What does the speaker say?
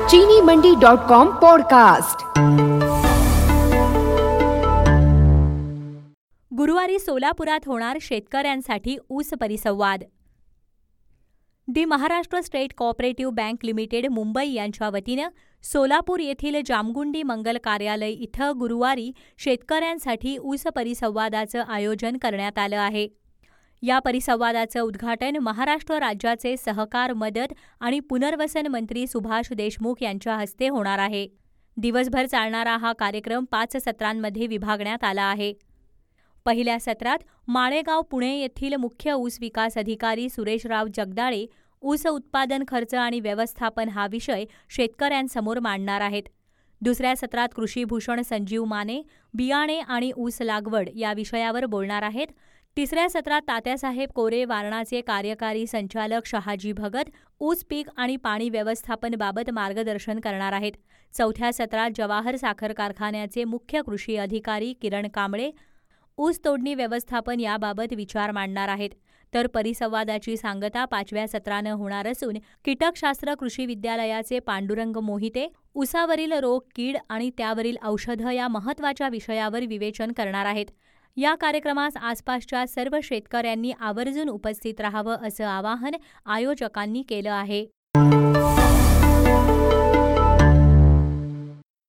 चीनीमंडी.com podcast. गुरुवारी सोलापुरात होणार शेतकऱ्यांसाठी ऊस परिसंवाद। The Maharashtra state cooperative bank limited Mumbai यांच्या वतीनं सोलापूर येथील जामगुंडी मंगल कार्यालय इथं गुरुवारी शेतकऱ्यांसाठी ऊस परिसंवादाचं आयोजन करण्यात आलं आहे। या परिसंवादाचं उद्घाटन महाराष्ट्र राज्याचे सहकार, मदत आणि पुनर्वसन मंत्री सुभाष देशमुख यांच्या हस्ते होणार आहे। दिवसभर चालणारा हा कार्यक्रम 5 सत्रांमध्ये विभागण्यात आला आहे। पहिल्या सत्रात माळेगाव, पुणे येथील मुख्य ऊस विकास अधिकारी सुरेशराव जगदाळे ऊस उत्पादन खर्च आणि व्यवस्थापन हा विषय शेतकऱ्यांसमोर मांडणार आहेत। दुसऱ्या सत्रात कृषीभूषण संजीव माने बियाणे आणि ऊस लागवड या विषयावर बोलणार आहेत। तिसऱ्या सत्रात तात्यासाहेब कोरे वारणाचे कार्यकारी संचालक शहाजी भगत ऊस पीक आणि पाणी व्यवस्थापनबाबत मार्गदर्शन करणार आहेत। चौथ्या सत्रात जवाहर साखर कारखान्याचे मुख्य कृषी अधिकारी किरण कांबळे ऊस तोडणी व्यवस्थापन याबाबत विचार मांडणार आहेत। तर परिसंवादाची सांगता 5व्या सत्रानं होणार असून कीटकशास्त्र कृषी विद्यालयाचे पांडुरंग मोहिते ऊसावरील रोग, कीड आणि त्यावरील औषधं या महत्त्वाच्या विषयावर विवेचन करणार आहेत। या कार्यक्रमास आसपासच्या सर्व शेतकऱ्यांनी आवर्जून उपस्थित राहावं असं आवाहन आयोजकांनी केलं आहे।